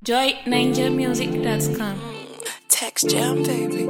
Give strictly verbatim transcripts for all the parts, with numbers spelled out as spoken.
joy ninja music dot com. Text Jam, baby.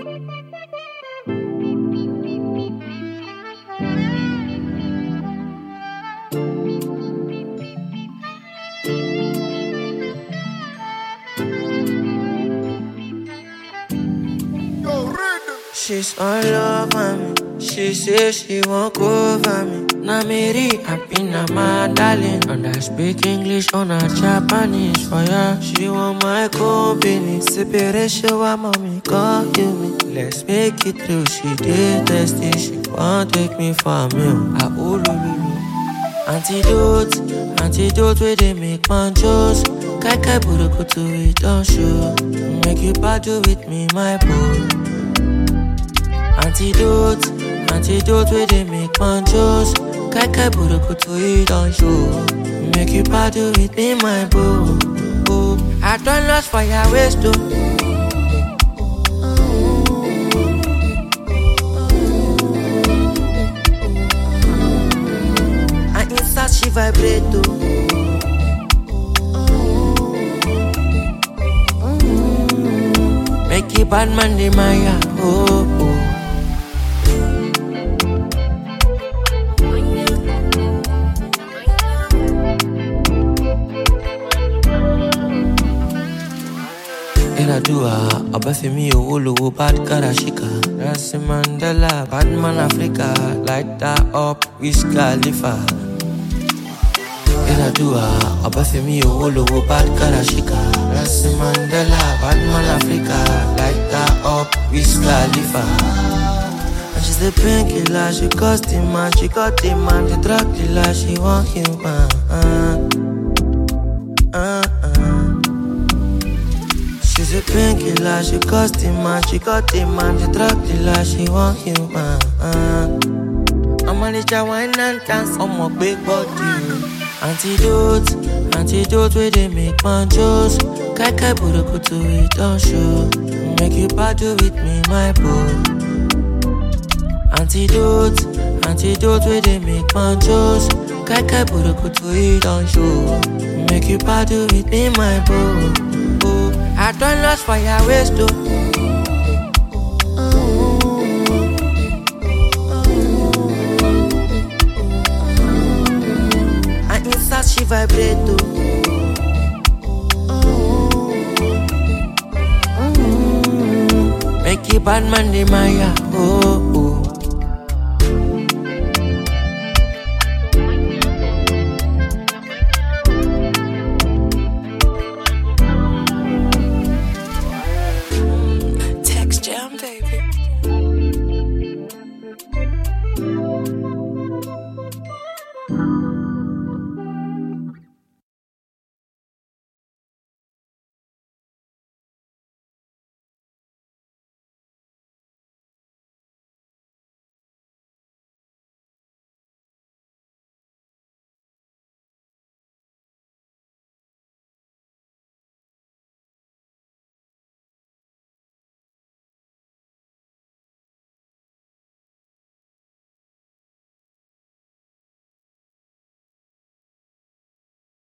She's all over me. She says she won't go over me. Na Mary, I been a my darling. And I speak English on a Japanese for ya. She want my company. Separation, why mommy call you me? Let's make it through. She did testy. She won't take me for a meal. Ah, ooh, loo, loo, loo. Antidote, antidote where they make manjos. Kai kai buruku to it don't show. Make you battle with me, my boy. Antidote, antidote where they make manjos. Kai kai buruku to it don't show. Make you battle with me, my boo. Oh, I don't lost for your waist too. I insert she vibrate too. Make it bad man the Maya. Oh, oh. Dua, Obafemi Owolowo, bad Karashika. Nelson Mandela, bad man Africa. Light that up, Wiz Khalifa. Dua, Obafemi Owolowo, bad Karashika. Nelson Mandela, bad man Africa. Light that up, Wiz Khalifa. And she's the painkiller, she cost him man, she got him man, the drug dealer, she want him man. Uh, uh, uh. She's a painkiller, she cost him man, she got him man, the drug dealer, she want him man. I'm a little wine and dance on my big body. Antidote, antidote where they make manjos. Kai kai buruku to it don't show. Make you battle with me, my boy. Antidote, antidote where they make manjos. Kai kai buruku to it don't show. Make you battle with me, my boy. I don't lost for your waist too. I insert she vibrate too. Make it bad man the Maya. Oh.